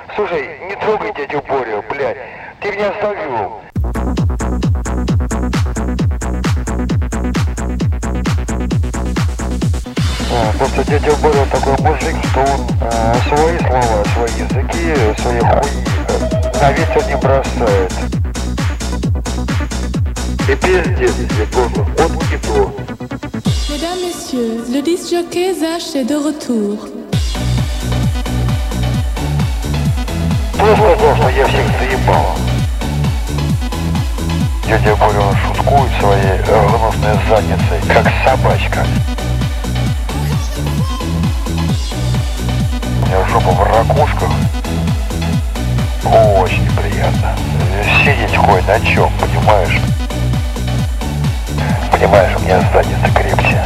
Слушай, не трогай дядю Борю, блядь. Ты меня завел. Просто дядя Боря такой мужик, что он свои слова, свои языки, свои хуи на ветер не бросает. И пиздец, тебе просто он не то. Mesdames, Messieurs, le disc jockey Zach est de retour. Кто сказал, что я всех заебал? Дядя Боря, он шуткует своей гнусной задницей, как собачка. У меня жопа в ракушках. Очень приятно. Сидеть кое на чем, понимаешь? Понимаешь, у меня задница крепче.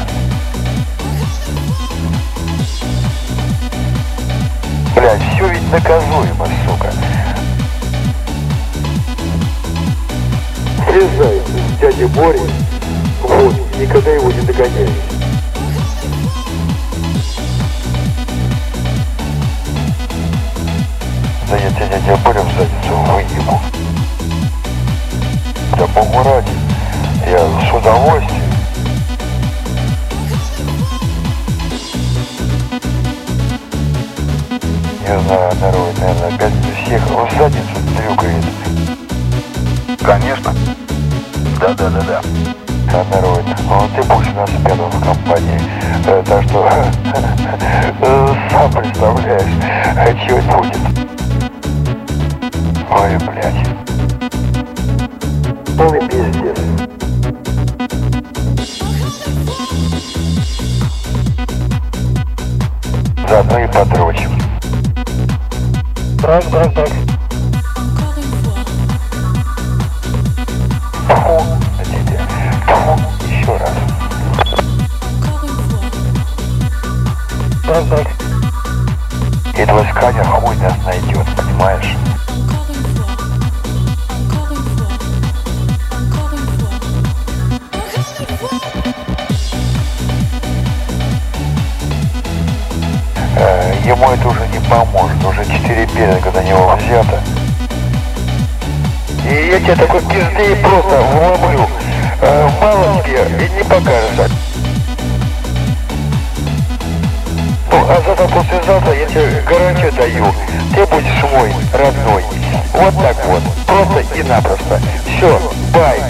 Блядь, все ведь наказуемо, сука. Слезай с дяди Бори, вот, никогда его не догоняй. Да я тебя, дядя Боря, в задницу выебу. Да богу ради, я с удовольствием. Не знаю, народ, наверное, опять всех в задницу трюкает. Конечно. Да. Да, народ, ну ты будешь у нас первым в компании. Так что сам представляешь, что это будет. Ой, блядь. Полный пиздец. Заодно и подрочим. Брак. Фу на тебе. Фу, еще раз. Брак. И твой сканер хуй нас найдет, понимаешь? Ему это уже не поможет, уже 4 пиринга на него взято. И я тебе такой пиздей просто вломлю. Мало тебе и не покажется. Ну, а завтра-послезавтра я тебе гарантию даю. Ты будешь мой родной. Вот так вот. Просто и напросто. Все, бай.